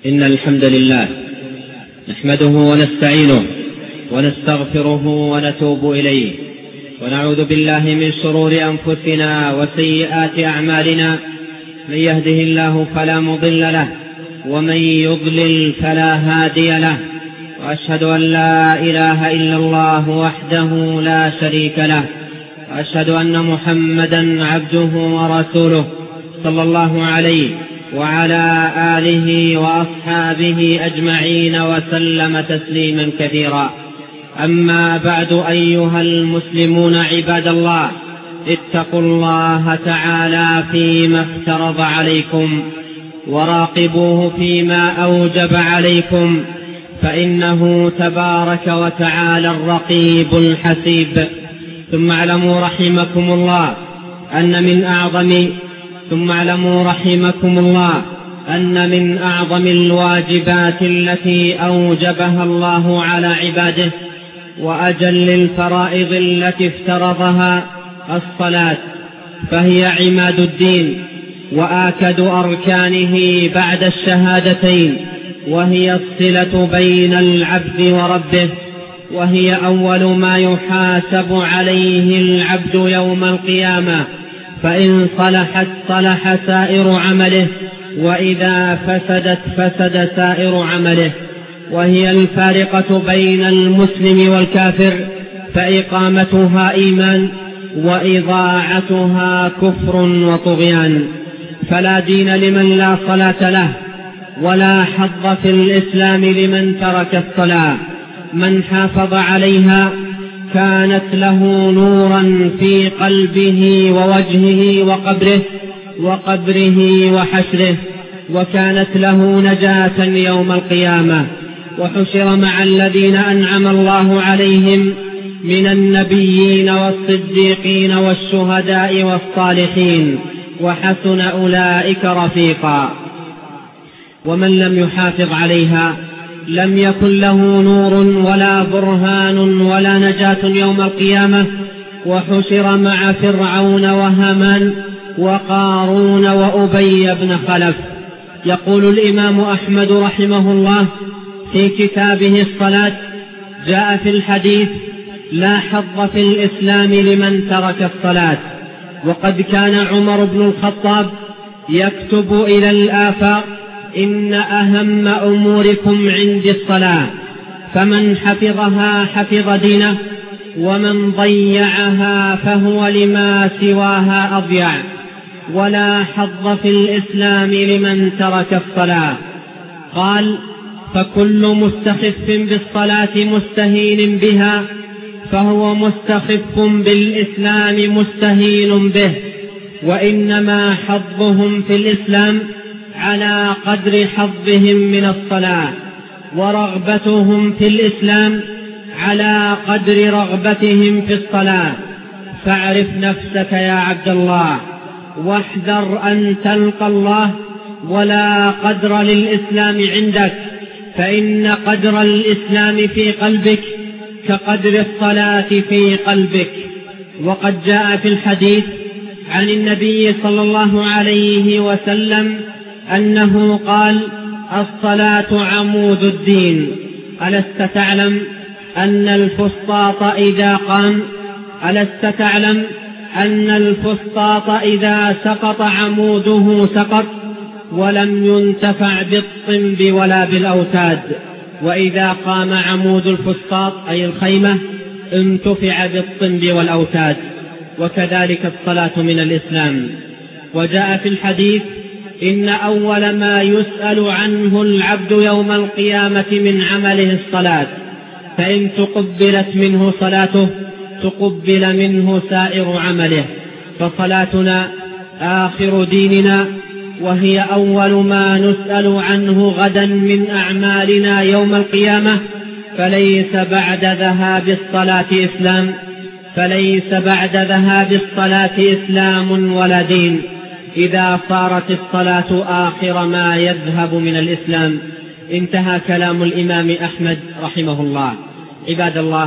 إن الحمد لله نحمده ونستعينه ونستغفره ونتوب إليه، ونعوذ بالله من شرور أنفسنا وسيئات أعمالنا. من يهده الله فلا مضل له، ومن يضلل فلا هادي له، وأشهد أن لا إله إلا الله وحده لا شريك له، وأشهد أن محمدا عبده ورسوله صلى الله عليه وعلى آله وأصحابه أجمعين وسلم تسليما كثيرا. أما بعد، أيها المسلمون عباد الله، اتقوا الله تعالى فيما افترض عليكم، وراقبوه فيما أوجب عليكم، فإنه تبارك وتعالى الرقيب الحسيب. ثم اعلموا رحمكم الله أن من أعظم الواجبات التي أوجبها الله على عباده وأجل الفرائض التي افترضها الصلاة، فهي عماد الدين وآكد أركانه بعد الشهادتين، وهي الصلة بين العبد وربه، وهي أول ما يحاسب عليه العبد يوم القيامة، فإن صلحت صلح سائر عمله، وإذا فسدت فسد سائر عمله. وهي الفارقة بين المسلم والكافر، فإقامتها إيمان وإضاعتها كفر وطغيان. فلا دين لمن لا صلاة له، ولا حظ في الإسلام لمن ترك الصلاة. من حافظ عليها كانت له نورا في قلبه ووجهه وقبره وحشره، وكانت له نجاة يوم القيامة، وحشر مع الذين أنعم الله عليهم من النبيين والصديقين والشهداء والصالحين، وحسن أولئك رفيقا. ومن لم يحافظ عليها لم يكن له نور ولا برهان ولا نجاة يوم القيامة، وحشر مع فرعون وهامان وقارون وأبي بن خلف. يقول الإمام أحمد رحمه الله في كتابه الصلاة: جاء في الحديث: لا حظ في الإسلام لمن ترك الصلاة. وقد كان عمر بن الخطاب يكتب إلى الآفاق: إن أهم أموركم عندي الصلاة، فمن حفظها حفظ دينه، ومن ضيعها فهو لما سواها أضيع. ولا حظ في الإسلام لمن ترك الصلاة. قال: فكل مستخف بالصلاة مستهين بها، فهو مستخف بالإسلام مستهين به، وإنما حظهم في الإسلام على قدر حظهم من الصلاة، ورغبتهم في الإسلام على قدر رغبتهم في الصلاة. فاعرف نفسك يا عبد الله، واحذر أن تلقى الله ولا قدر للإسلام عندك، فإن قدر الإسلام في قلبك كقدر الصلاة في قلبك. وقد جاء في الحديث عن النبي صلى الله عليه وسلم أنه قال: الصلاة عمود الدين. ألست تعلم أن الفسطاط إذا سقط عموده سقط، ولم ينتفع بالطنب ولا بالأوتاد، وإذا قام عمود الفسطاط أي الخيمة انتفع بالطنب والأوتاد. وكذلك الصلاة من الإسلام. وجاء في الحديث: إن أول ما يسأل عنه العبد يوم القيامة من عمله الصلاة، فإن تقبلت منه صلاته تقبل منه سائر عمله. فصلاتنا آخر ديننا، وهي أول ما نسأل عنه غدا من أعمالنا يوم القيامة، فليس بعد ذهاب الصلاة إسلام ولا دين، إذا صارت الصلاة آخر ما يذهب من الإسلام. انتهى كلام الإمام أحمد رحمه الله. عباد الله،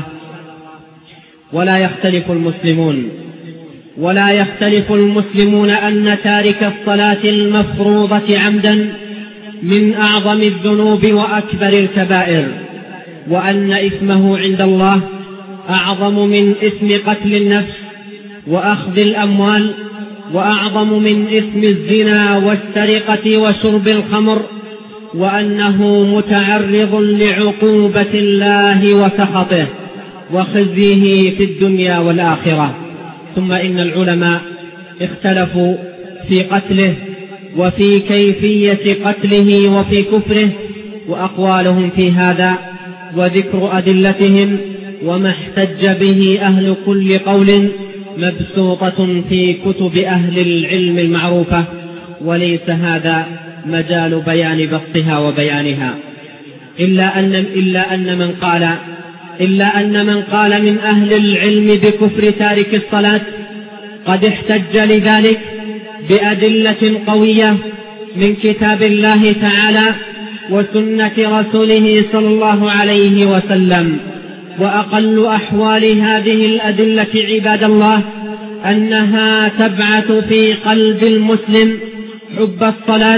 ولا يختلف المسلمون أن تارك الصلاة المفروضة عمدا من أعظم الذنوب وأكبر الكبائر، وأن إثمه عند الله أعظم من إثم قتل النفس وأخذ الأموال، وأعظم من إثم الزنا والسرقة وشرب الخمر، وأنه متعرض لعقوبة الله وسخطه وخزيه في الدنيا والآخرة. ثم إن العلماء اختلفوا في قتله وفي كيفية قتله وفي كفره، وأقوالهم في هذا وذكر أدلتهم وما احتج به أهل كل قول مبسوطة في كتب أهل العلم المعروفة، وليس هذا مجال بيان بسطها وبيانها، إلا أن من قال من أهل العلم بكفر تارك الصلاة قد احتج لذلك بأدلة قوية من كتاب الله تعالى وسنة رسوله صلى الله عليه وسلم. وأقل أحوال هذه الأدلة عباد الله أنها تبعث في قلب المسلم حب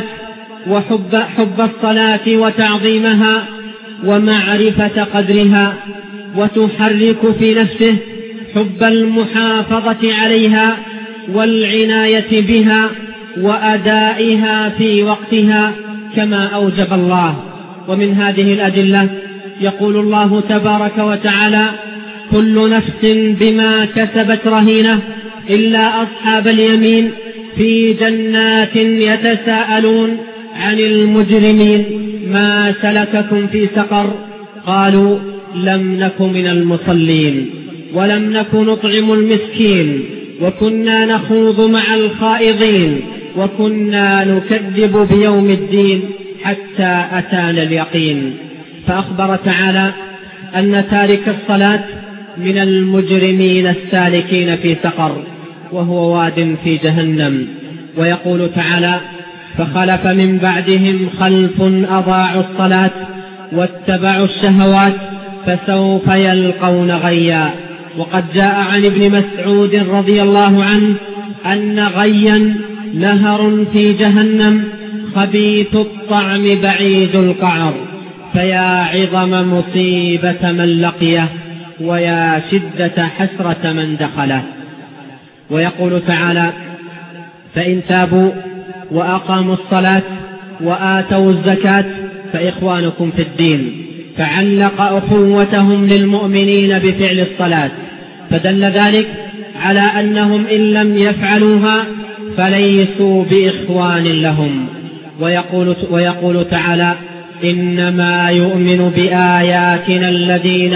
الصلاة وتعظيمها ومعرفة قدرها، وتحرك في نفسه حب المحافظة عليها والعناية بها وأدائها في وقتها كما أوجب الله. ومن هذه الأدلة يقول الله تبارك وتعالى: كل نفس بما كسبت رهينة إلا أصحاب اليمين في جنات يتساءلون عن المجرمين ما سلككم في سقر قالوا لم نك من المصلين ولم نك نطعم المسكين وكنا نخوض مع الخائضين وكنا نكذب بيوم الدين حتى أتانا اليقين. فأخبر تعالى أن تارك الصلاة من المجرمين السالكين في سقر وهو واد في جهنم. ويقول تعالى: فخلف من بعدهم خلف أضاعوا الصلاة واتبعوا الشهوات فسوف يلقون غيا. وقد جاء عن ابن مسعود رضي الله عنه أن غيا نهر في جهنم خبيث الطعم بعيد القعر، فيا عظم مصيبة من لقيه ويا شدة حسرة من دخله. ويقول تعالى: فإن تابوا وأقاموا الصلاة وآتوا الزكاة فإخوانكم في الدين. فعلق أخوتهم للمؤمنين بفعل الصلاة، فدل ذلك على أنهم إن لم يفعلوها فليسوا بإخوان لهم. ويقول تعالى: إنما يؤمن بآياتنا الذين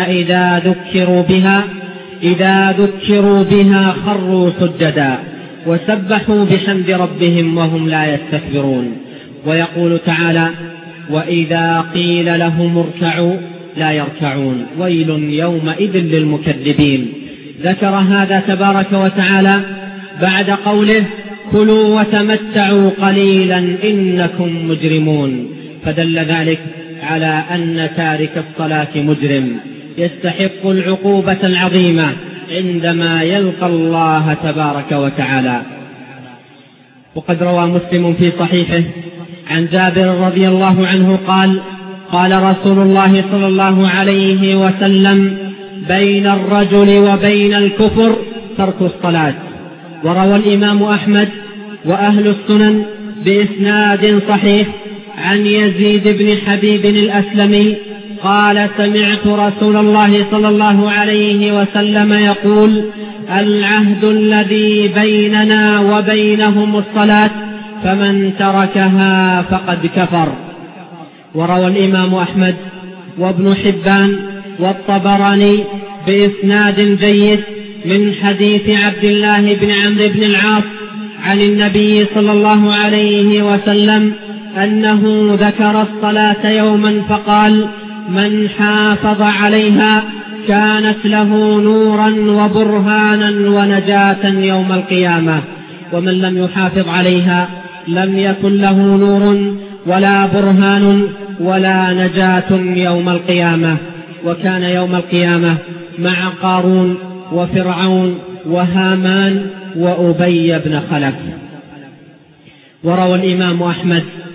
إذا ذكروا بها خروا سجدا وسبحوا بحمد ربهم وهم لا يستكبرون. ويقول تعالى: وإذا قيل لهم اركعوا لا يركعون ويل يومئذ للمكذبين. ذكر هذا تبارك وتعالى بعد قوله: كلوا وتمتعوا قليلا إنكم مجرمون، فدل ذلك على أن تارك الصلاة مجرم يستحق العقوبة العظيمة عندما يلقى الله تبارك وتعالى. وقد روى مسلم في صحيحه عن جابر رضي الله عنه قال: قال رسول الله صلى الله عليه وسلم: بين الرجل وبين الكفر ترك الصلاة. وروى الإمام أحمد وأهل السنن بإسناد صحيح عن يزيد بن حبيب الأسلمي قال: سمعت رسول الله صلى الله عليه وسلم يقول: العهد الذي بيننا وبينهم الصلاة فمن تركها فقد كفر. وروى الإمام أحمد وابن حبان والطبراني بإسناد جيد من حديث عبد الله بن عمرو بن العاص عن النبي صلى الله عليه وسلم أنه ذكر الصلاة يوما فقال: من حافظ عليها كانت له نورا وبرهانا ونجاة يوم القيامة، ومن لم يحافظ عليها لم يكن له نور ولا برهان ولا نجاة يوم القيامة. وكان يوم القيامة مع قارون وفرعون وهامان وأبي بن خلف. وروى الإمام أحمد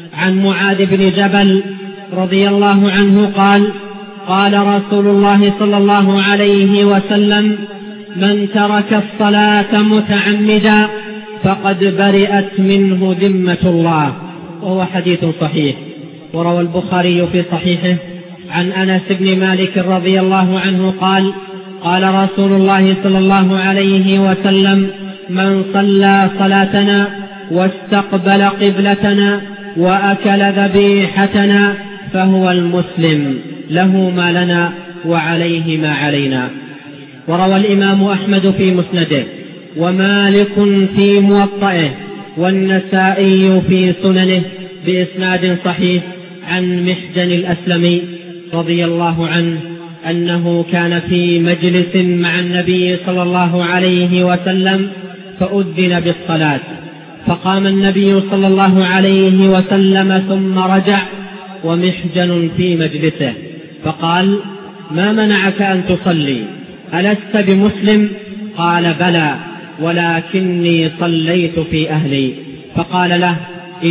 عن معاذ بن جبل رضي الله عنه قال: قال رسول الله صلى الله عليه وسلم: من ترك الصلاة متعمدا فقد برئت منه ذمة الله. وهو حديث صحيح. وروى البخاري في صحيحه عن أنس بن مالك رضي الله عنه قال: قال رسول الله صلى الله عليه وسلم: من صلى صلاتنا واستقبل قبلتنا وأكل ذبيحتنا فهو المسلم، له ما لنا وعليه ما علينا. وروى الإمام أحمد في مسنده، ومالك في موطئه، والنسائي في سننه بإسناد صحيح عن محجن الأسلمي رضي الله عنه أنه كان في مجلس مع النبي صلى الله عليه وسلم فأذن بالصلاة، فقام النبي صلى الله عليه وسلم ثم رجع ومحجن في مجلسه، فقال: ما منعك أن تصلي؟ ألست بمسلم؟ قال: بلى، ولكني صليت في أهلي. فقال له: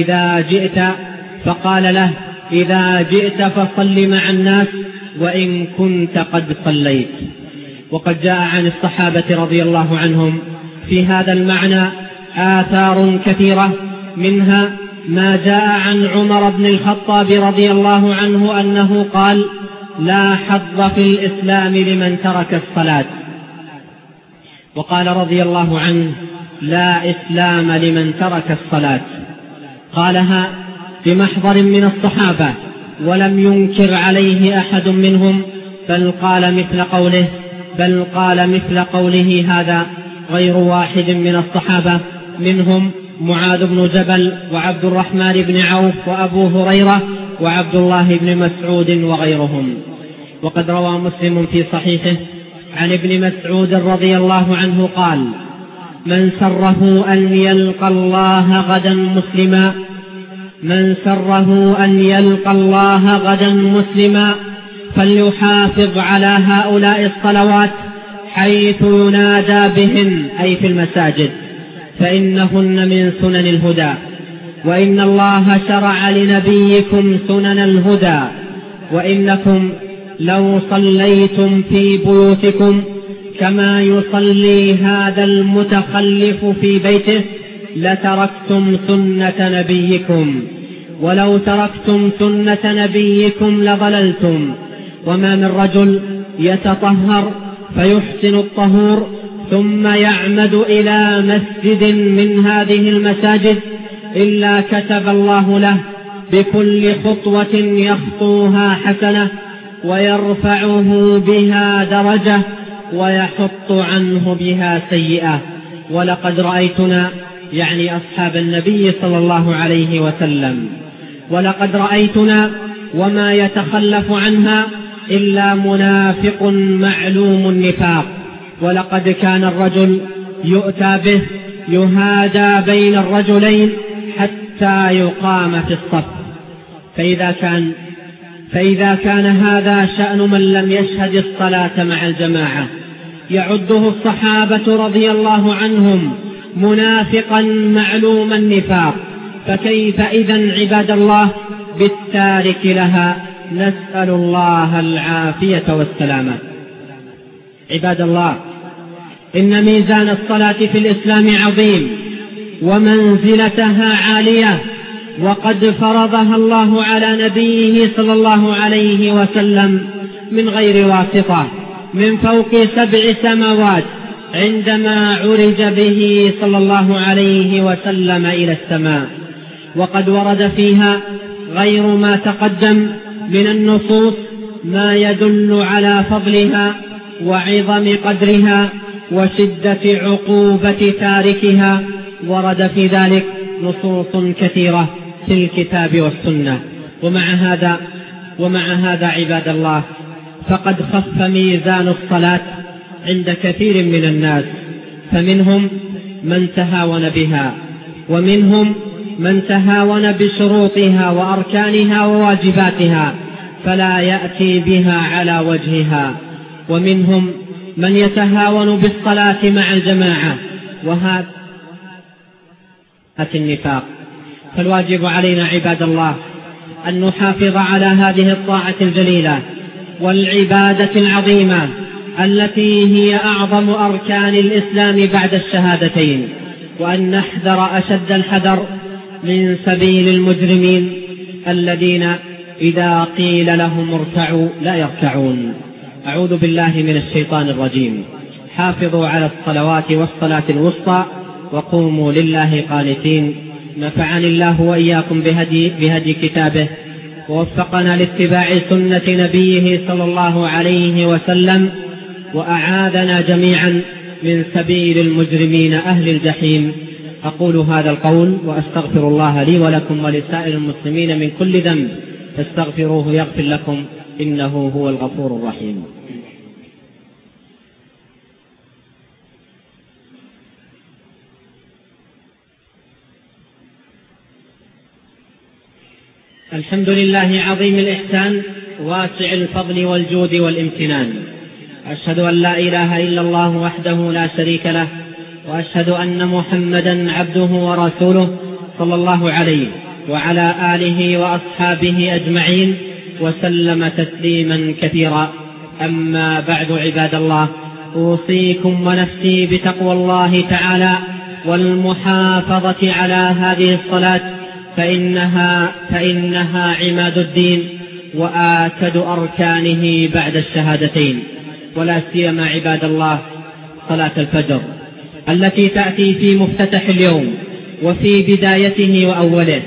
إذا جئت فصل مع الناس وإن كنت قد صليت. وقد جاء عن الصحابة رضي الله عنهم في هذا المعنى آثار كثيرة، منها ما جاء عن عمر بن الخطاب رضي الله عنه أنه قال: لا حظ في الإسلام لمن ترك الصلاة. وقال رضي الله عنه: لا إسلام لمن ترك الصلاة. قالها بمحضر من الصحابة ولم ينكر عليه أحد منهم، بل قال مثل قوله هذا غير واحد من الصحابة، منهم معاذ بن جبل وعبد الرحمن بن عوف وأبو هريرة وعبد الله بن مسعود وغيرهم. وقد روى مسلم في صحيحه عن ابن مسعود رضي الله عنه قال: من سره أن يلقى الله غدا مسلما فليحافظ على هؤلاء الصلوات حيث ينادى بهن، أي في المساجد، فإنهن من سنن الهدى، وإن الله شرع لنبيكم سنن الهدى، وإنكم لو صليتم في بيوتكم كما يصلي هذا المتخلف في بيته لتركتم سنة نبيكم، ولو تركتم سنة نبيكم لضللتم. وما من رجل يتطهر فيحسن الطهور ثم يعمد إلى مسجد من هذه المساجد إلا كتب الله له بكل خطوة يخطوها حسنة، ويرفعه بها درجة، ويحط عنه بها سيئة. ولقد رأيتنا، يعني أصحاب النبي صلى الله عليه وسلم، ولقد رأيتنا وما يتخلف عنها إلا منافق معلوم النفاق. ولقد كان الرجل يؤتى به يهادى بين الرجلين حتى يقام في الصف. فإذا كان هذا شأن من لم يشهد الصلاة مع الجماعة يعده الصحابة رضي الله عنهم منافقا معلوم النفاق، فكيف إذن عباد الله بالتارك لها؟ نسأل الله العافية والسلامة. عباد الله، إن ميزان الصلاة في الإسلام عظيم ومنزلتها عالية، وقد فرضها الله على نبيه صلى الله عليه وسلم من غير واسطة من فوق 7 سماوات، عندما عرج به صلى الله عليه وسلم إلى السماء. وقد ورد فيها غير ما تقدم من النصوص ما يدل على فضلها وعظم قدرها وشدة عقوبة تاركها. ورد في ذلك نصوص كثيرة في الكتاب والسنة. ومع هذا عباد الله، فقد خف ميزان الصلاة عند كثير من الناس، فمنهم من تهاون بها، ومنهم من تهاون بشروطها وأركانها وواجباتها فلا يأتي بها على وجهها، ومنهم من يتهاون بالصلاة مع الجماعة، وهذا النفاق. فالواجب علينا عباد الله أن نحافظ على هذه الطاعة الجليلة والعبادة العظيمة التي هي أعظم أركان الإسلام بعد الشهادتين، وأن نحذر أشد الحذر من سبيل المجرمين الذين إذا قيل لهم اركعوا لا يركعون. أعوذ بالله من الشيطان الرجيم. حافظوا على الصلوات والصلاة الوسطى وقوموا لله قانتين. نفعني الله وإياكم بهدي كتابه، ووفقنا لاتباع سنة نبيه صلى الله عليه وسلم، وأعاذنا جميعا من سبيل المجرمين أهل الجحيم. أقول هذا القول وأستغفر الله لي ولكم ولسائر المسلمين من كل ذنب، فاستغفروه يغفر لكم، إنه هو الغفور الرحيم. الحمد لله عظيم الإحسان واسع الفضل والجود والامتنان. أشهد أن لا إله إلا الله وحده لا شريك له، وأشهد أن محمدا عبده ورسوله صلى الله عليه وعلى آله وأصحابه أجمعين وسلم تسليما كثيرا. أما بعد عباد الله، أوصيكم ونفسي بتقوى الله تعالى والمحافظة على هذه الصلاة، فإنها عماد الدين وآكد أركانه بعد الشهادتين، ولا سيما عباد الله صلاة الفجر التي تأتي في مفتتح اليوم وفي بدايته وأوله.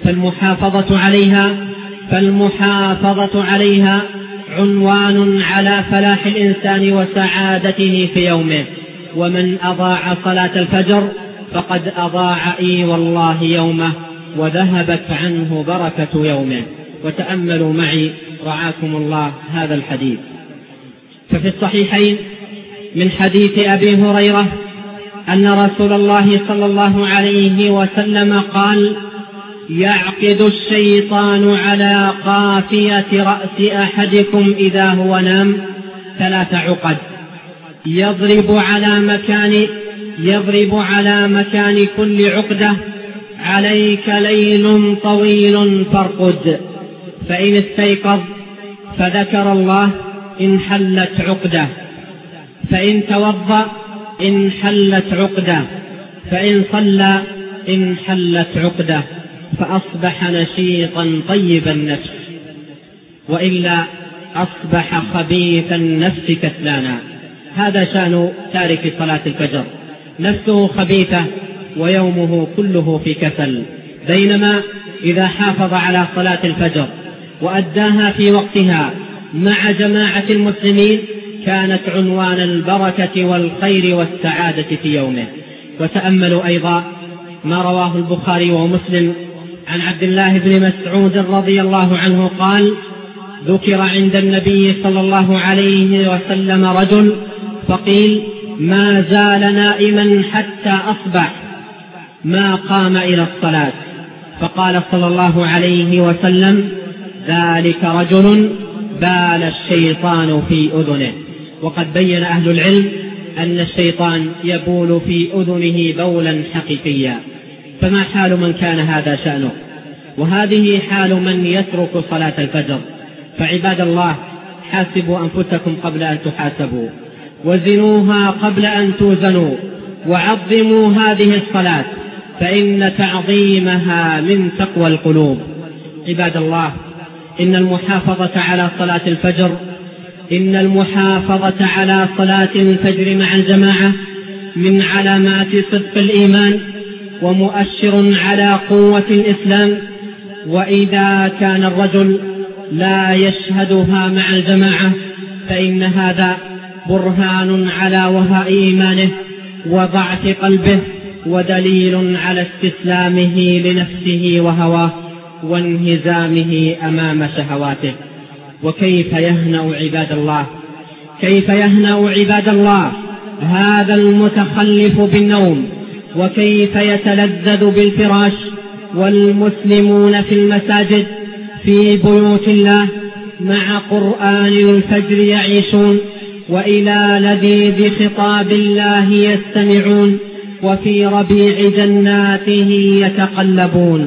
فالمحافظة عليها عنوان على فلاح الإنسان وسعادته في يومه، ومن أضاع صلاة الفجر فقد أضاع والله يومه وذهبت عنه بركة يومه. وتأملوا معي رعاكم الله هذا الحديث. ففي الصحيحين من حديث أبي هريرة أن رسول الله صلى الله عليه وسلم قال: يعقد الشيطان على قافية رأس أحدكم إذا هو نام 3 عقد، يضرب على مكان كل عقدة: عليك ليل طويل فارقد، فإن استيقظ فذكر الله انحلت عقدة، فإن توضأ انحلت عقدة، فإن صلى انحلت عقدة، فأصبح نشيطا طيب النفس، وإلا أصبح خبيث النفس كسلانا. هذا شأن تارك صلاة الفجر، نفسه خبيثة ويومه كله في كسل. بينما إذا حافظ على صلاة الفجر وأداها في وقتها مع جماعة المسلمين كانت عنوان البركة والخير والسعادة في يومه. وتأملوا أيضا ما رواه البخاري ومسلم عن عبد الله بن مسعود رضي الله عنه قال: ذكر عند النبي صلى الله عليه وسلم رجل فقيل: ما زال نائما حتى أصبح ما قام إلى الصلاة، فقال صلى الله عليه وسلم: ذلك رجل بال الشيطان في أذنه. وقد بين أهل العلم أن الشيطان يبول في أذنه بولا حقيقيا. فما حال من كان هذا شأنه؟ وهذه حال من يترك صلاة الفجر. فعباد الله، حاسبوا أنفسكم قبل أن تحاسبوا، وزنوها قبل أن توزنوا، وعظموا هذه الصلاة، فإن تعظيمها من تقوى القلوب. عباد الله، إن المحافظة على صلاة الفجر مع الجماعة من علامات صدق الإيمان ومؤشر على قوة الإسلام. وإذا كان الرجل لا يشهدها مع الجماعة فإن هذا برهان على وهاء إيمانه وضعف قلبه، ودليل على استسلامه لنفسه وهواه وانهزامه أمام شهواته. وكيف يهنأ عباد الله هذا المتخلف بالنوم، وكيف يتلذذ بالفراش والمسلمون في المساجد في بيوت الله مع قرآن الفجر يعيشون، وإلى لذيذ خطاب الله يستمعون، وفي ربيع جناته يتقلبون.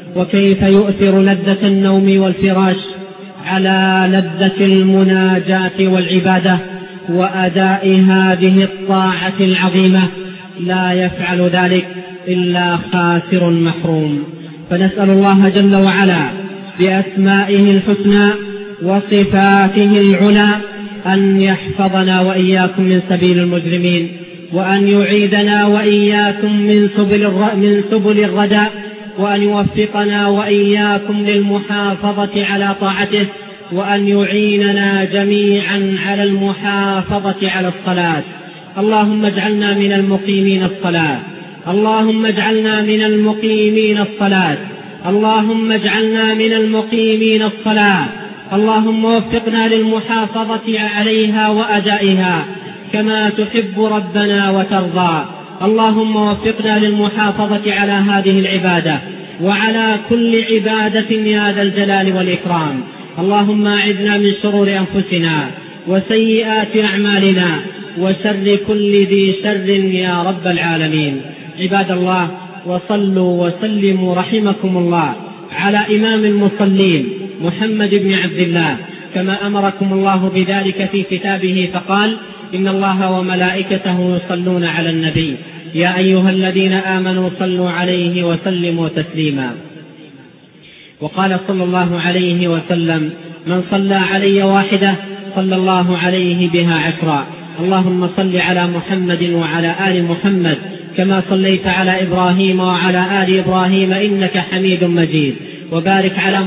وكيف يؤثر لذة النوم والفراش على لذة المناجاة والعبادة وأداء هذه الطاعة العظيمة. لا يفعل ذلك إلا خاسر محروم. فنسأل الله جل وعلا بأسمائه الحسنى وصفاته العلى أن يحفظنا وإياكم من سبيل المجرمين، وأن يعيدنا وإياكم من سبل الردى، وأن يوفقنا وإياكم للمحافظة على طاعته، وأن يعيننا جميعا على المحافظة على الصلاة. اللهم اجعلنا من المقيمين الصلاة، اللهم اجعلنا من المقيمين الصلاة، اللهم اجعلنا من المقيمين الصلاة. اللهم وفقنا للمحافظة عليها وأدائها كما تحب ربنا وترضى. اللهم وفقنا للمحافظة على هذه العبادة وعلى كل عبادة يا ذا الجلال والإكرام. اللهم أعذنا من شرور أنفسنا وسيئات أعمالنا وشر كل ذي شر يا رب العالمين. عباد الله، وصلوا وسلموا رحمكم الله على إمام المصلين محمد بن عبد الله كما أمركم الله بذلك في كتابه، فقال: إن الله وملائكته يصلون على النبي يا أيها الذين آمنوا صلوا عليه وسلموا تسليما. وقال صلى الله عليه وسلم: من صلى علي واحدة صلى الله عليه بها 10. اللهم صل على محمد وعلى آل محمد كما صليت على إبراهيم وعلى آل إبراهيم إنك حميد مجيد، وبارك على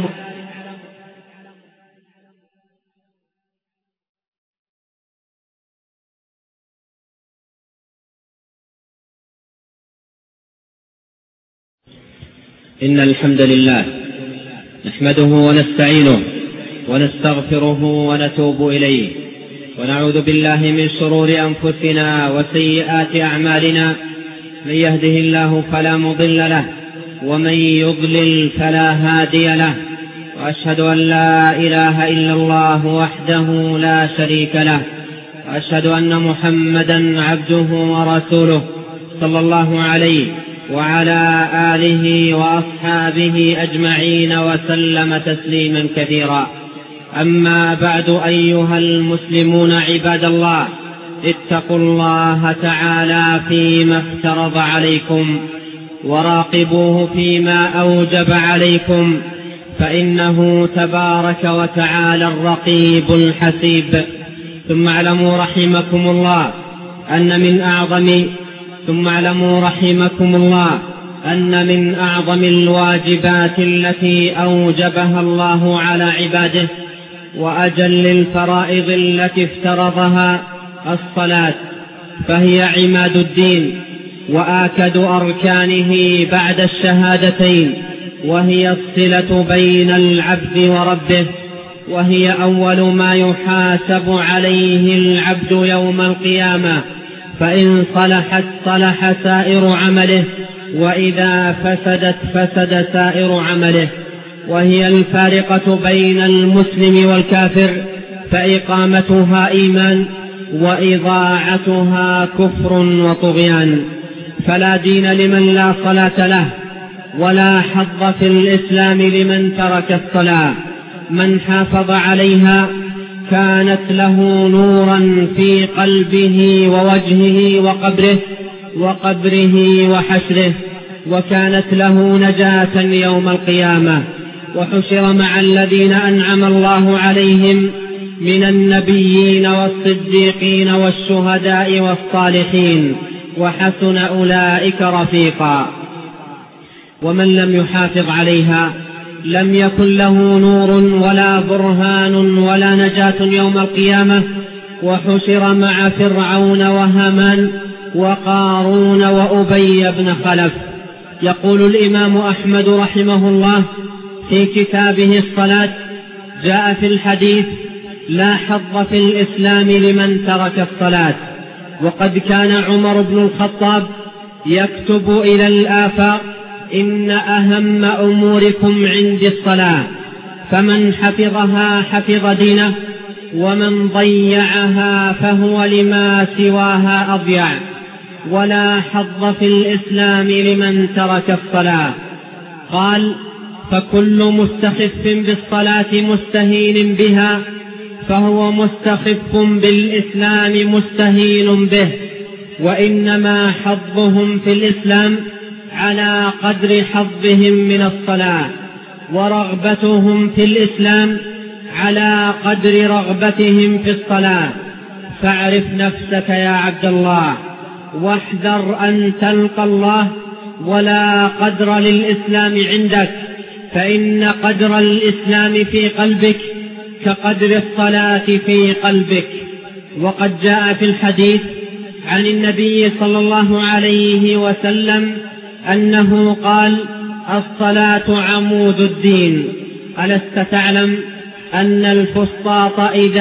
إن الحمد لله نحمده ونستعينه ونستغفره ونتوب إليه، ونعوذ بالله من شرور أنفسنا وسيئات أعمالنا. من يهده الله فلا مضل له، ومن يضلل فلا هادي له، وأشهد أن لا إله إلا الله وحده لا شريك له، وأشهد أن محمدا عبده ورسوله صلى الله عليه وعلى آله وأصحابه أجمعين وسلم تسليما كثيرا. أما بعد، أيها المسلمون عباد الله، اتقوا الله تعالى فيما افترض عليكم، وراقبوه فيما أوجب عليكم، فإنه تبارك وتعالى الرقيب الحسيب. ثم اعلموا رحمكم الله أن من أعظم الواجبات التي أوجبها الله على عباده وأجل الفرائض التي افترضها الصلاة، فهي عماد الدين وآكد أركانه بعد الشهادتين، وهي الصلة بين العبد وربه، وهي أول ما يحاسب عليه العبد يوم القيامة، فإن صلحت صلح سائر عمله، وإذا فسدت فسد سائر عمله. وهي الفارقة بين المسلم والكافر، فإقامتها إيمان وإضاعتها كفر وطغيان. فلا دين لمن لا صلاة له، ولا حظ في الإسلام لمن ترك الصلاة. من حافظ عليها كانت له نورا في قلبه ووجهه وقبره وحشره، وكانت له نجاة يوم القيامة، وحشر مع الذين أنعم الله عليهم من النبيين والصديقين والشهداء والصالحين، وحسن أولئك رفيقا. ومن لم يحافظ عليها لم يكن له نور ولا برهان ولا نجاة يوم القيامة، وحشر مع فرعون وهامان وقارون وأبي بن خلف. يقول الإمام أحمد رحمه الله في كتابه الصلاة: جاء في الحديث: لا حظ في الإسلام لمن ترك الصلاة. وقد كان عمر بن الخطاب يكتب إلى الآفاق: إن أهم أموركم عندي الصلاة، فمن حفظها حفظ دينه، ومن ضيعها فهو لما سواها أضيع. ولا حظ في الإسلام لمن ترك الصلاة. قال: فكل مستخف بالصلاة مستهين بها فهو مستخف بالإسلام مستهين به، وإنما حظهم في الإسلام على قدر حظهم من الصلاة، ورغبتهم في الإسلام على قدر رغبتهم في الصلاة. فاعرف نفسك يا عبد الله، واحذر أن تلقى الله ولا قدر للإسلام عندك، فإن قدر الإسلام في قلبك كقدر الصلاة في قلبك. وقد جاء في الحديث عن النبي صلى الله عليه وسلم أنه قال: الصلاة عمود الدين. ألست تعلم أن الفسطاط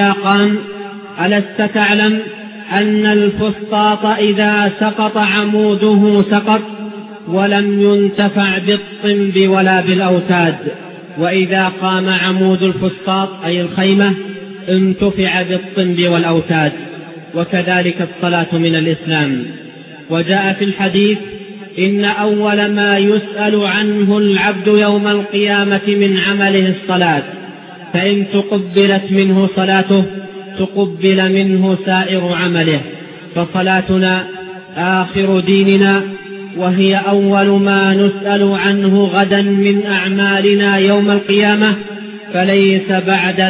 إذا سقط عموده سقط، ولم ينتفع بالطنب ولا بالأوتاد، وإذا قام عمود الفسطاط أي الخيمة انتفع بالطنب والأوتاد. وكذلك الصلاة من الإسلام. وجاء في الحديث: إن أول ما يسأل عنه العبد يوم القيامة من عمله الصلاة، فإن تقبلت منه صلاته تقبل منه سائر عمله. فصلاتنا آخر ديننا، وهي أول ما نسأل عنه غدا من أعمالنا يوم القيامة، فليس بعد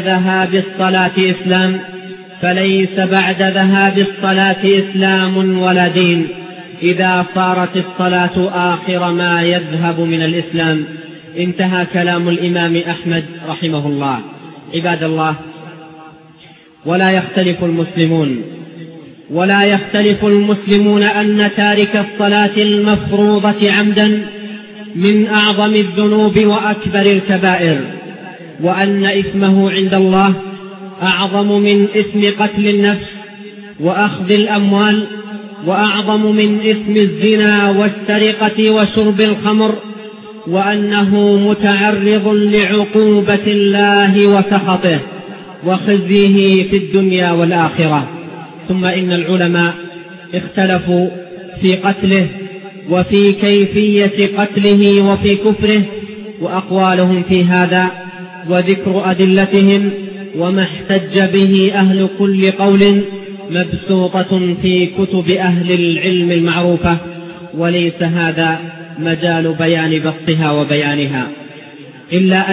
ذهاب الصلاة إسلام ولا دين، إذا صارت الصلاة آخر ما يذهب من الإسلام. انتهى كلام الإمام أحمد رحمه الله. عباد الله، ولا يختلف المسلمون أن تارك الصلاة المفروضة عمدا من أعظم الذنوب وأكبر الكبائر، وأن إثمه عند الله أعظم من إثم قتل النفس وأخذ الأموال، وأعظم من إثم الزنا والسرقة وشرب الخمر، وأنه متعرض لعقوبة الله وسخطه وخزيه في الدنيا والآخرة. ثم إن العلماء اختلفوا في قتله وفي كيفية قتله وفي كفره، وأقوالهم في هذا وذكر أدلتهم وما احتج به أهل كل قول مبسوطة في كتب أهل العلم المعروفة، وليس هذا مجال بيان بسطها وبيانها، إلا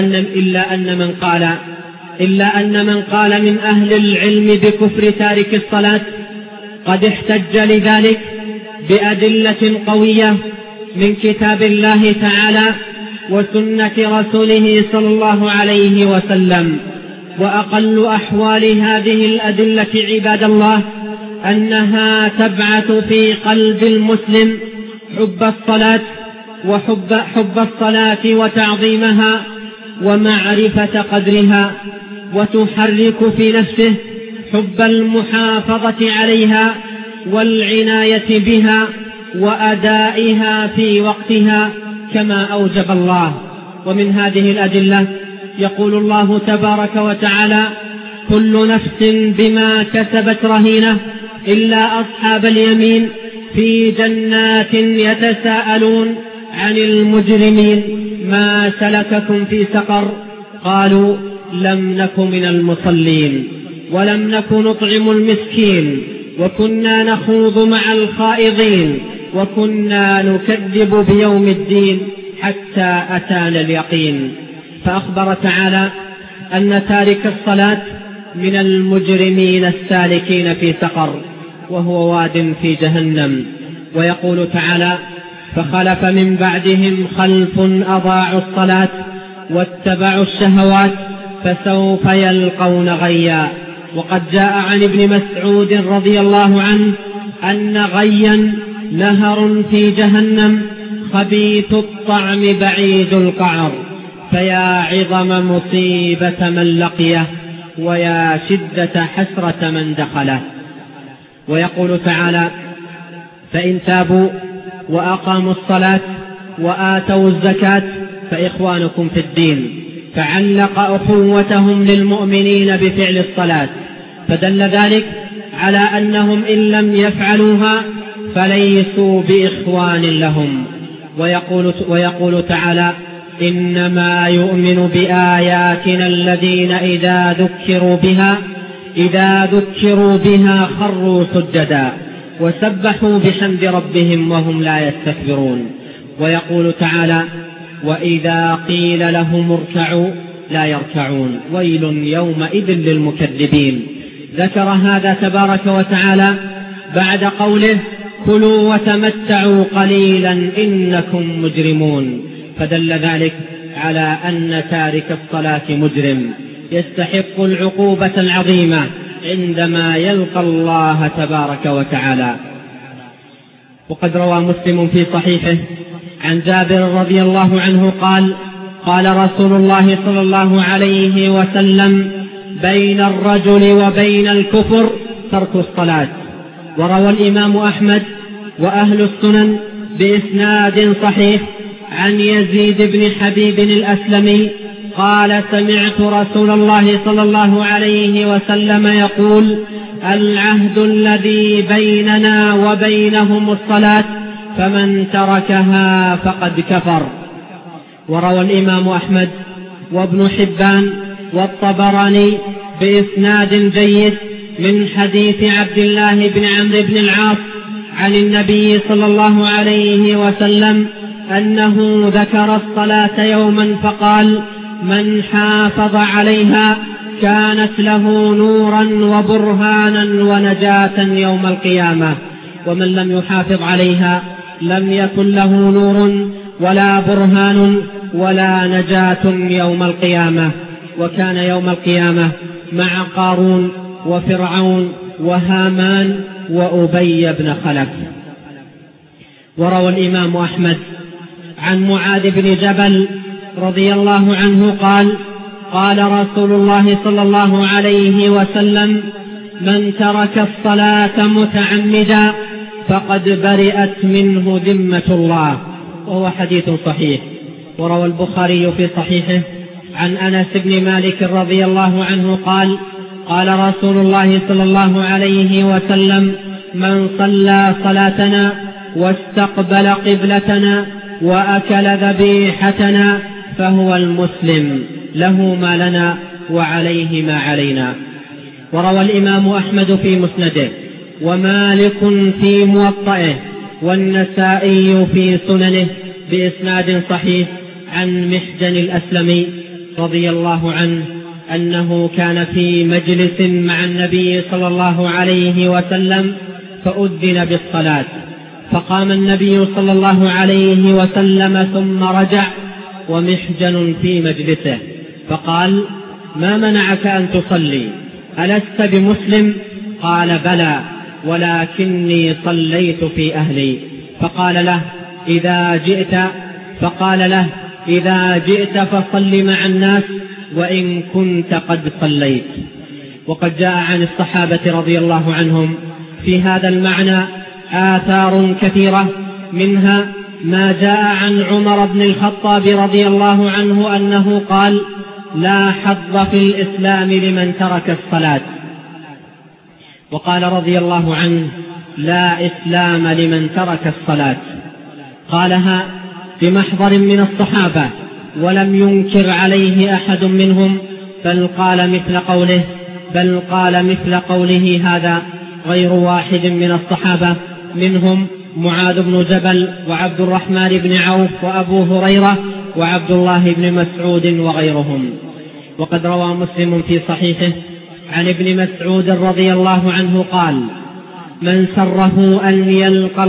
أن من قال من أهل العلم بكفر تارك الصلاة قد احتج لذلك بأدلة قوية من كتاب الله تعالى وسنة رسوله صلى الله عليه وسلم. وأقل أحوال هذه الأدلة عباد الله أنها تبعث في قلب المسلم حب الصلاة وتعظيمها ومعرفة قدرها، وتحرك في نفسه حب المحافظة عليها والعناية بها وأدائها في وقتها كما أوجب الله. ومن هذه الأدلة يقول الله تبارك وتعالى: كل نفس بما كسبت رهينة إلا أصحاب اليمين في جنات يتساءلون عن المجرمين ما سلككم في سقر؟ قالوا لم نك من المصلين ولم نك نطعم المسكين وكنا نخوض مع الخائضين وكنا نكذب بيوم الدين حتى أتانا اليقين. فأخبر تعالى أن تارك الصلاة من المجرمين السالكين في سقر، وهو واد في جهنم. ويقول تعالى: فخلف من بعدهم خلف أضاعوا الصلاة واتبعوا الشهوات فسوف يلقون غيا. وقد جاء عن ابن مسعود رضي الله عنه أن غيا نهر في جهنم خبيث الطعم بعيد القعر، فيا عظم مصيبة من لقيه ويا شدة حسرة من دخله. ويقول تعالى: فإن تابوا وأقاموا الصلاة وآتوا الزكاة فإخوانكم في الدين. فعلق أخوتهم للمؤمنين بفعل الصلاة، فدل ذلك على أنهم إن لم يفعلوها فليسوا بإخوان لهم. ويقول تعالى: إنما يؤمن بآياتنا الذين إذا ذكروا بها خروا سجدا وسبحوا بحمد ربهم وهم لا يستكبرون. ويقول تعالى: وإذا قيل لهم اركعوا لا يركعون ويل يومئذ للمكذبين. ذكر هذا تبارك وتعالى بعد قوله: كلوا وتمتعوا قليلا إنكم مجرمون، فدل ذلك على أن تارك الصلاة مجرم يستحق العقوبة العظيمة عندما يلقى الله تبارك وتعالى. وقد روى مسلم في صحيحه عن جابر رضي الله عنه قال: قال رسول الله صلى الله عليه وسلم: بين الرجل وبين الكفر ترك الصلاة. وروى الإمام أحمد وأهل السنن بإسناد صحيح عن يزيد بن حبيب الأسلمي قال: سمعت رسول الله صلى الله عليه وسلم يقول: العهد الذي بيننا وبينهم الصلاة، فمن تركها فقد كفر. وروى الإمام أحمد وابن حبان والطبراني بإسناد جيد من حديث عبد الله بن عمرو بن العاص عن النبي صلى الله عليه وسلم أنه ذكر الصلاة يوما فقال: من حافظ عليها كانت له نورا وبرهانا ونجاة يوم القيامة، ومن لم يحافظ عليها لم يكن له نور ولا برهان ولا نجاة يوم القيامة. وكان يوم القيامة مع قارون وفرعون وهامان وأبي بن خلف. وروى الإمام أحمد عن معاذ بن جبل رضي الله عنه قال: قال رسول الله صلى الله عليه وسلم: من ترك الصلاة متعمدا فقد برئت منه ذمة الله. وهو حديث صحيح. وروى البخاري في صحيحه عن أنس بن مالك رضي الله عنه قال: قال رسول الله صلى الله عليه وسلم: من صلى صلاتنا واستقبل قبلتنا وأكل ذبيحتنا فهو المسلم، له ما لنا وعليه ما علينا. وروى الإمام أحمد في مسنده ومالك في موطئه والنسائي في سننه بإسناد صحيح عن محجن الأسلمي رضي الله عنه أنه كان في مجلس مع النبي صلى الله عليه وسلم فأذن بالصلاة، فقام النبي صلى الله عليه وسلم ثم رجع ومحجن في مجلسه، فقال: ما منعك أن تصلي؟ ألست بمسلم؟ قال: بلى، ولكني صليت في أهلي. فقال له: إذا جئت فصل مع الناس وإن كنت قد صليت. وقد جاء عن الصحابة رضي الله عنهم في هذا المعنى آثار كثيرة، منها ما جاء عن عمر بن الخطاب رضي الله عنه أنه قال: لا حظ في الإسلام لمن ترك الصلاة. وقال رضي الله عنه: لا إسلام لمن ترك الصلاة. قالها بمحضر من الصحابة ولم ينكر عليه أحد منهم، بل قال مثل قوله هذا غير واحد من الصحابة، منهم معاذ بن جبل وعبد الرحمن بن عوف وأبو هريرة وعبد الله بن مسعود وغيرهم. وقد روى مسلم في صحيحه عن ابن مسعود رضي الله عنه قال: من سره أن يلقى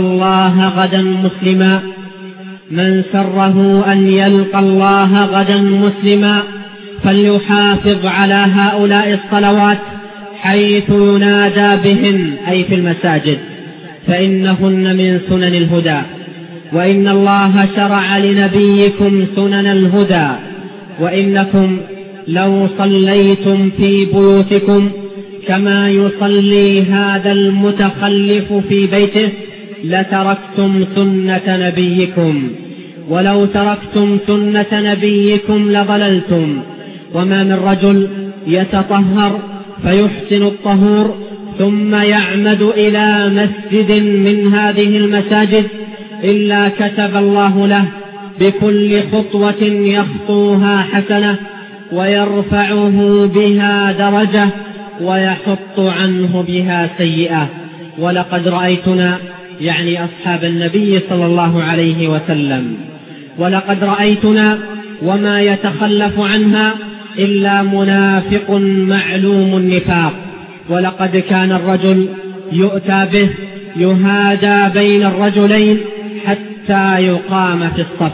الله غدا مسلما فليحافظ على هؤلاء الصلوات حيث ينادى بهن، أي في المساجد، فإنهن من سنن الهدى، وإن الله شرع لنبيكم سنن الهدى، وإنكم لو صليتم في بيوتكم كما يصلي هذا المتخلف في بيته لتركتم سنة نبيكم، ولو تركتم سنة نبيكم لضللتم. وما من رجل يتطهر فيحسن الطهور ثم يعمد إلى مسجد من هذه المساجد إلا كتب الله له بكل خطوة يخطوها حسنة ويرفعه بها درجة ويحط عنه بها سيئة. ولقد رأيتنا، يعني أصحاب النبي صلى الله عليه وسلم، ولقد رأيتنا وما يتخلف عنها إلا منافق معلوم النفاق. ولقد كان الرجل يؤتى به يهادى بين الرجلين حتى يقام في الصف.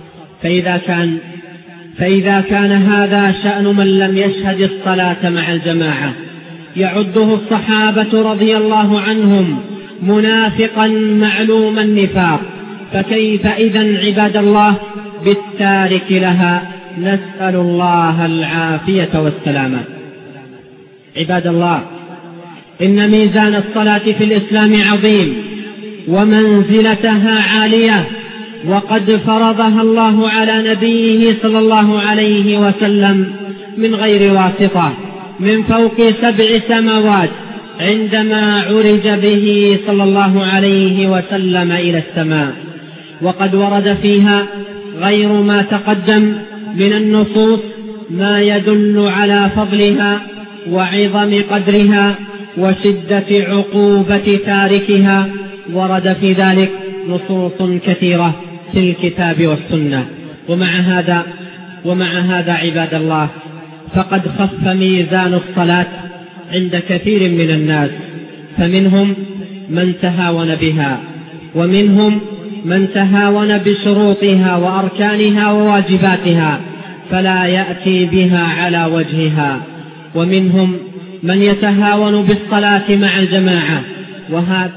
فإذا كان هذا شأن من لم يشهد الصلاة مع الجماعة يعده الصحابة رضي الله عنهم منافقا معلوم النفاق، فكيف إذن عباد الله بالتارك لها؟ نسأل الله العافية والسلامة. عباد الله، إن ميزان الصلاة في الإسلام عظيم ومنزلتها عالية، وقد فرضها الله على نبيه صلى الله عليه وسلم من غير واسطة من فوق 7 سماوات عندما عرج به صلى الله عليه وسلم إلى السماء. وقد ورد فيها غير ما تقدم من النصوص ما يدل على فضلها وعظم قدرها وشدة عقوبة تاركها. ورد في ذلك نصوص كثيرة في الكتاب والسنة. ومع هذا عباد الله، فقد خف ميزان الصلاة عند كثير من الناس، فمنهم من تهاون بها، ومنهم من تهاون بشروطها وأركانها وواجباتها فلا يأتي بها على وجهها، ومنهم من يتهاون بالصلاة مع الجماعة، وهذا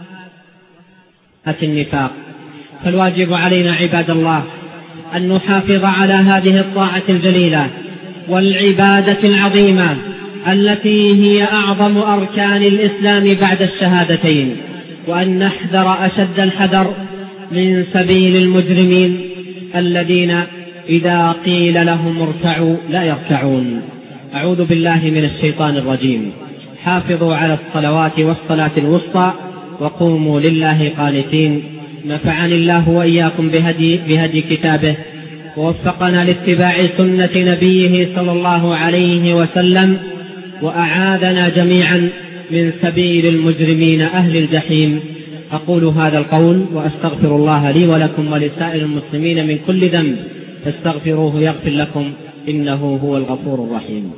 النفاق. فالواجب علينا عباد الله أن نحافظ على هذه الطاعة الجليلة والعبادة العظيمة التي هي أعظم أركان الإسلام بعد الشهادتين، وأن نحذر أشد الحذر من سبيل المجرمين الذين إذا قيل لهم اركعوا لا يركعون. أعوذ بالله من الشيطان الرجيم. حافظوا على الصلوات والصلاة الوسطى وقوموا لله قانتين. نفعني الله وإياكم بهدي كتابه، ووفقنا لاتباع سنة نبيه صلى الله عليه وسلم، وأعاذنا جميعا من سبيل المجرمين أهل الجحيم. أقول هذا القول وأستغفر الله لي ولكم ولسائر المسلمين من كل ذنب، فاستغفروه يغفر لكم، إنه هو الغفور الرحيم.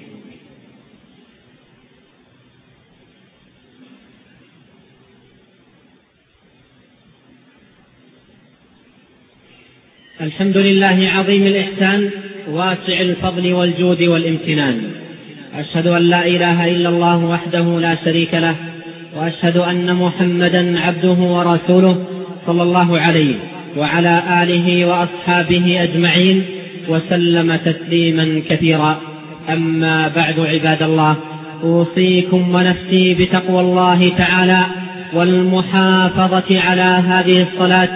الحمد لله عظيم الإحسان واسع الفضل والجود والامتنان. أشهد أن لا إله إلا الله وحده لا شريك له، وأشهد أن محمدا عبده ورسوله صلى الله عليه وعلى آله وأصحابه أجمعين وسلم تسليما كثيرا. أما بعد عباد الله، أوصيكم ونفسي بتقوى الله تعالى والمحافظة على هذه الصلاة،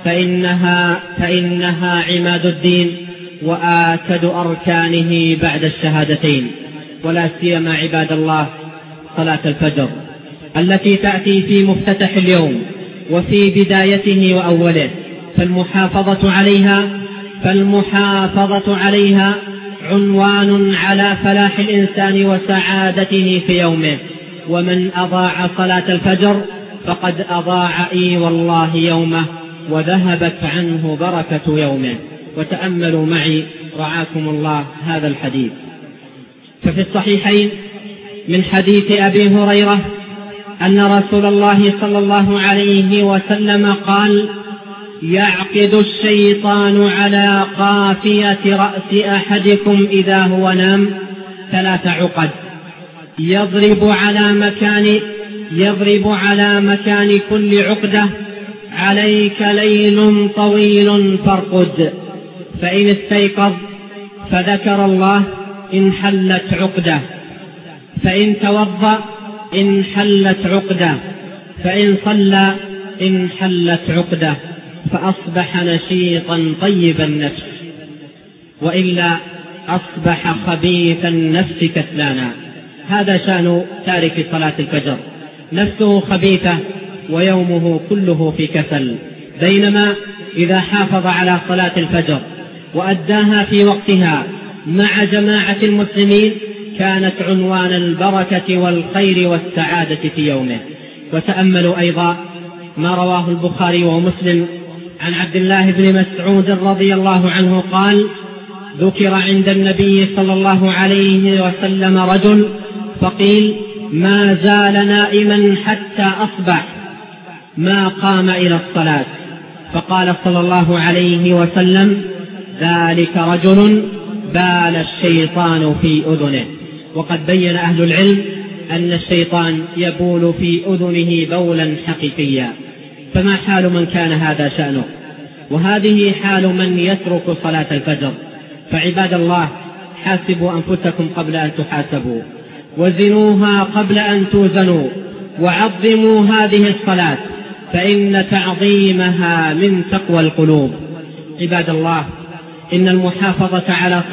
فإنها عماد الدين وآكد أركانه بعد الشهادتين، ولا سيما عباد الله صلاة الفجر التي تأتي في مفتتح اليوم وفي بدايته وأوله. فالمحافظة عليها عنوان على فلاح الإنسان وسعادته في يومه. ومن أضاع صلاة الفجر فقد أضاع والله يومه وذهبت عنه بركة يومه. وتأملوا معي رعاكم الله هذا الحديث. ففي الصحيحين من حديث أبي هريرة أن رسول الله صلى الله عليه وسلم قال: يعقد الشيطان على قافية رأس أحدكم إذا هو نام 3 عقد، يضرب على مكان كل عقدة: عليك ليل طويل فارقد، فإن استيقظ فذكر الله انحلت عقدة، فإن توضأ انحلت عقدة، فإن صلى انحلت عقدة، فأصبح نشيطا طيب النفس، وإلا أصبح خبيث النفس كسلانا. هذا شأن تارك صلاة الفجر، نفسه خبيثة ويومه كله في كسل، بينما إذا حافظ على صلاة الفجر وأداها في وقتها مع جماعة المسلمين كانت عنوان البركة والخير والسعادة في يومه. وتأملوا أيضا ما رواه البخاري ومسلم عن عبد الله بن مسعود رضي الله عنه قال: ذكر عند النبي صلى الله عليه وسلم رجل فقيل: ما زال نائما حتى أصبح ما قام إلى الصلاة، فقال صلى الله عليه وسلم: ذلك رجل بال الشيطان في أذنه. وقد بين أهل العلم أن الشيطان يبول في أذنه بولا حقيقيا. فما حال من كان هذا شأنه؟ وهذه حال من يترك صلاة الفجر. فعباد الله، حاسبوا أنفسكم قبل أن تحاسبوا، وزنوها قبل أن توزنوا، وعظموا هذه الصلاة، فإن تعظيمها من تقوى القلوب. عباد الله، إن المحافظة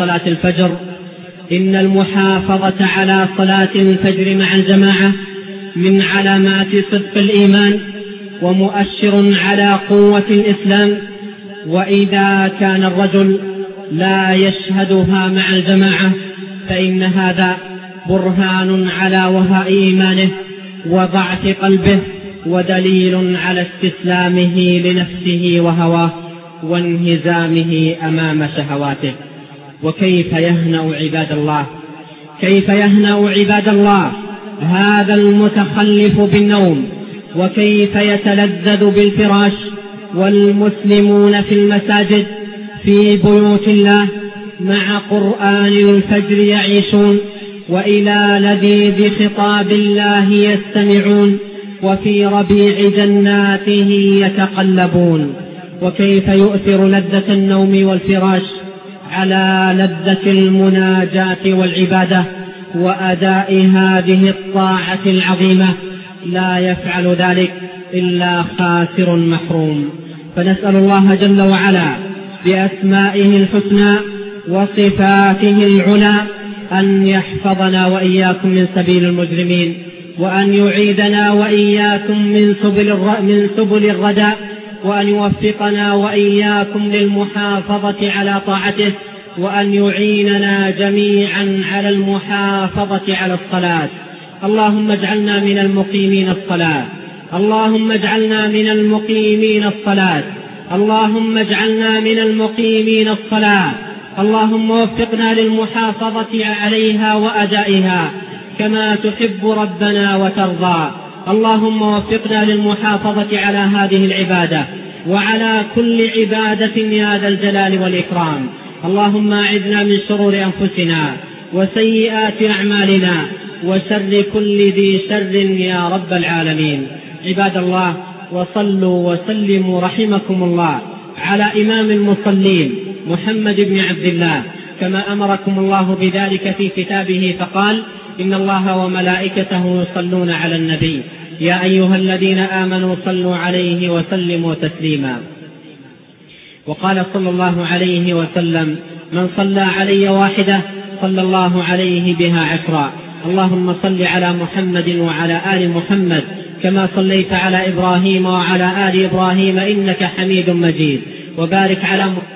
على صلاة الفجر مع الجماعة من علامات صدق الإيمان ومؤشر على قوة الإسلام. وإذا كان الرجل لا يشهدها مع الجماعة فإن هذا برهان على وهاء إيمانه وضعف قلبه، ودليل على استسلامه لنفسه وهواه وانهزامه أمام شهواته. وكيف يهنأ عباد الله هذا المتخلف بالنوم، وكيف يتلذذ بالفراش والمسلمون في المساجد في بيوت الله مع قرآن الفجر يعيشون، وإلى لذيذ خطاب الله يستمعون، وفي ربيع جناته يتقلبون. وكيف يؤثر لذة النوم والفراش على لذة المناجاة والعبادة وأداء هذه الطاعة العظيمة. لا يفعل ذلك إلا خاسر محروم. فنسأل الله جل وعلا بأسمائه الحسنى وصفاته العلى أن يحفظنا وإياكم من سبيل المجرمين، وأن يعيدنا وإياكم من سبل الردى، وأن يوفقنا وإياكم للمحافظة على طاعته، وأن يعيننا جميعا على المحافظة على الصلاة. اللهم اجعلنا من المقيمين الصلاة، اللهم اجعلنا من المقيمين الصلاة، اللهم اجعلنا من المقيمين الصلاة. اللهم وفقنا للمحافظة عليها وأدائها كما تحب ربنا وترضى. اللهم وفقنا للمحافظة على هذه العبادة وعلى كل عبادة يا ذا الجلال والإكرام. اللهم أعذنا من شرور أنفسنا وسيئات أعمالنا وشر كل ذي شر يا رب العالمين. عباد الله، وصلوا وسلموا رحمكم الله على إمام المصلين محمد بن عبد الله كما أمركم الله بذلك في كتابه، فقال: إن الله وملائكته يصلون على النبي يا أيها الذين آمنوا صلوا عليه وسلموا تسليما. وقال صلى الله عليه وسلم: من صلى علي واحدة صلى الله عليه بها 10. اللهم صل على محمد وعلى آل محمد كما صليت على إبراهيم وعلى آل إبراهيم إنك حميد مجيد، وبارك على محمد